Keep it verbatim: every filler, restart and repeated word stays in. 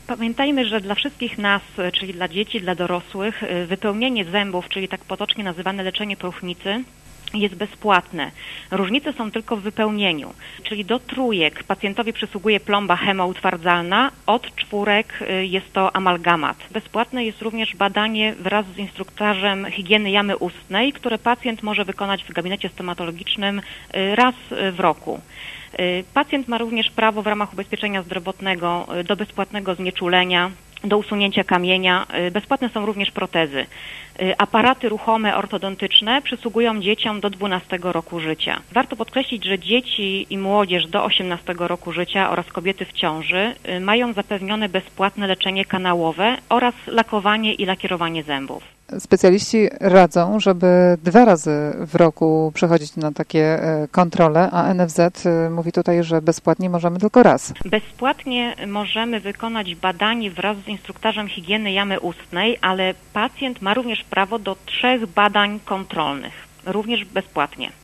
Pamiętajmy, że dla wszystkich nas, czyli dla dzieci, dla dorosłych, wypełnienie zębów, czyli tak potocznie nazywane leczenie próchnicy, jest bezpłatne. Różnice są tylko w wypełnieniu, czyli do trójek pacjentowi przysługuje plomba chemoutwardzalna, od czwórek jest to amalgamat. Bezpłatne jest również badanie wraz z instruktarzem higieny jamy ustnej, które pacjent może wykonać w gabinecie stomatologicznym raz w roku. Pacjent ma również prawo w ramach ubezpieczenia zdrowotnego do bezpłatnego znieczulenia, do usunięcia kamienia. Bezpłatne są również protezy. Aparaty ruchome ortodontyczne przysługują dzieciom do dwunastego roku życia. Warto podkreślić, że dzieci i młodzież do osiemnastego roku życia oraz kobiety w ciąży mają zapewnione bezpłatne leczenie kanałowe oraz lakowanie i lakierowanie zębów. Specjaliści radzą, żeby dwa razy w roku przychodzić na takie kontrole, a N F Z mówi tutaj, że bezpłatnie możemy tylko raz. Bezpłatnie możemy wykonać badanie wraz z instruktarzem higieny jamy ustnej, ale pacjent ma również prawo do trzech badań kontrolnych, również bezpłatnie.